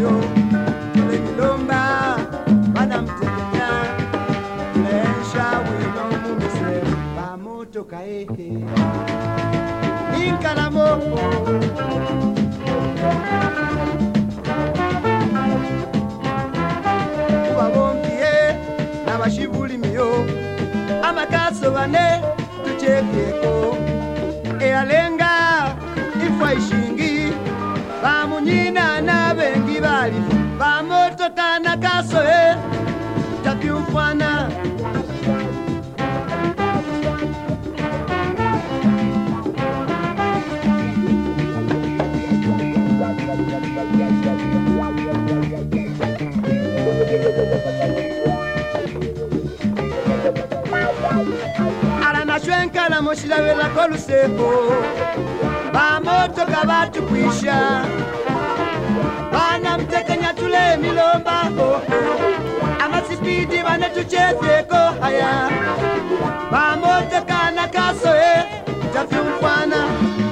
mio le milomba bana mtekenya lesha wino mumise ba moto kaeke inkala moko wabongie na bashibuli mio amakaso bane tuchekeko ealenga ifwaishingi bamunyina na bengi bali bamoto kana kaso takiumfwana Aranashwenka la moshila vela koluseko bamoto kabatu kwisha bana mtekenya tule milomba amasipidi bana tuchezeko haya bamoto kana kaso tafumfana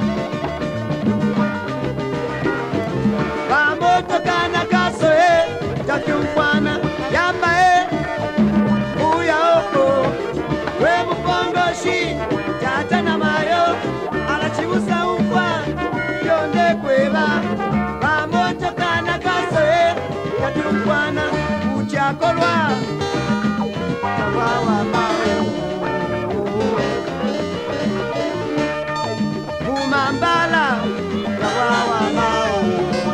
bamoto kana kaso tafumfana yamba uya we mupongoshi tata na mayo alachibusa umfa yonde kweba bamoto kana kaso yatumfana uchakolwa wawa mawe umambala wawa mawe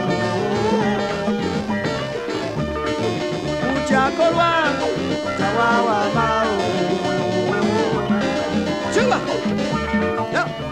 uchakolwa wawa mawe Chuba! Yeah.